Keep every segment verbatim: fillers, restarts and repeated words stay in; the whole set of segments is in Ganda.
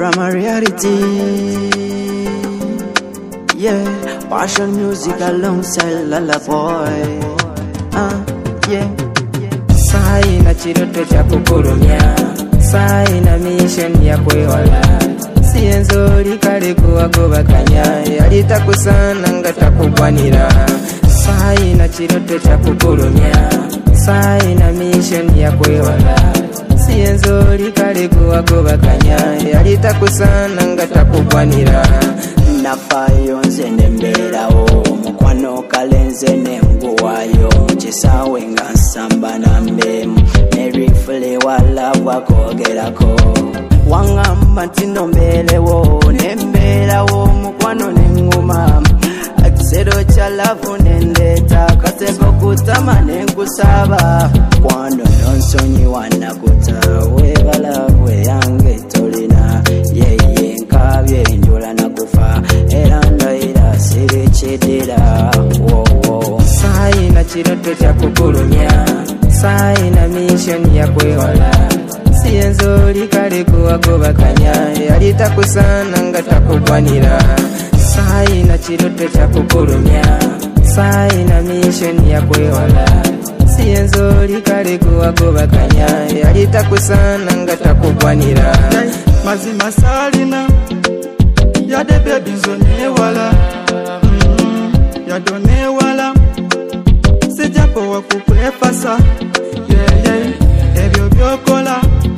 from a reality. Yeah, passion music alongside Lullaboy. Uh, yeah. Sai na chiroto cha kukurumya, sai na mission ya kweola. Sienzo likale kuwa kubakanya, yalitakusana ngatakugwanira. Sai na chiroto cha kukurumya, sai na mission ya kweola. Sienzo likale kuwa kubakanya, yalitakusana ngatakugwanira. Nafayo nze nemberawo, mukwano kalenze nenguwayo. Chisawe nga nsamba nambemu, nerifule wala wakogerako. Wangamba ntino mbelewo, nemberawo mukwano nenguma. Akisero cha lavu nendeta, kaseko kutama nenkusaba. Kwano nonsonyi wanakuta, webala we yange tolina. Yeye nkabye njula nakufa, eranda ira siri chidira. Wo wo. Sai na chiroto cha kukurumya, sai na mission ya kweola. Sienzo likale kuwa kubakanya, yalitakusana ngatakugwanira. Sai na chiroto cha kukurumya, sai na mission ya kweola. Sienzo likale kuwa kubakanya, yalitakusana ngatakugwanira. Mazima salina, yade baby nzone wala. Mm, yadone wala, sejapo wakukwepasa. Yeah, yeah, ebyo byokola,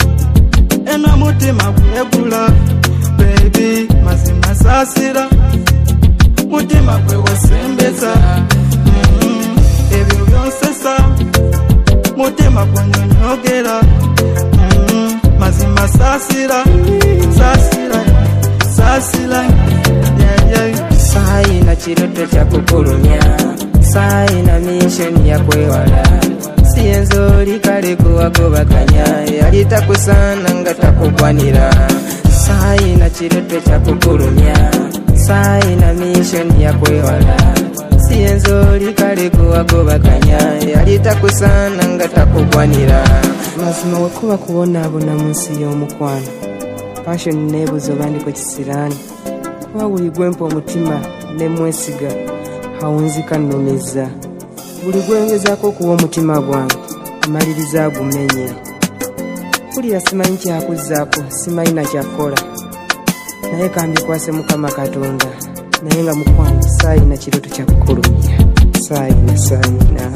ena mutima kwegula. Baby, mazima sasira, mutima kwe wasembeza. Mm, ebyo byonsesa, mutima kwanyonyogera. Mm, mazima sasira, sasira, sasira. Yeah, yeah. Sai na chiroto cha kukurumya, sai na mission ya kweola. Sienzo likale kuwa kubakanya, yalitakusana ngatakugwanira. Sai na chiroto cha kukurumya, sai na mission ya kweola. Sienzo likale kuwa kubakanya, yalitakusana ngatakugwanira. Mazima wekuba kubonabona munsi y'omukwano, passion nebuzo bandiko kisirani. Wabuli gwempa omutima ne mwesiga, hawunzika nnumiza. Buli gwengezaako kuwa omutima gwange, amaliriza agumenye. Kulira simanyi kyakuzzaako, simanyi na kyakola. Naye kambikwase Mukama Katonda, naye nga mukwano sai na kiroto kya kukulumya. Sai na sai na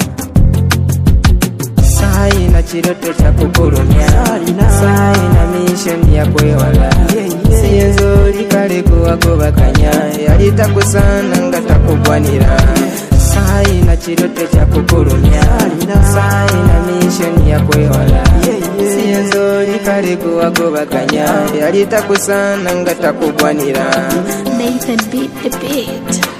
sai na kiroto kya kukulumya, sai na mission ya kweola. Sienzo likale kuwa kubakanya, yalitakusana ngatakugwanira. Sai na chiroto cha kukurumya, sai na mission ya kweola. Sienzo likale kuwa kubakanya, yalitakusana ngatakugwanira. Nathan beat the beat.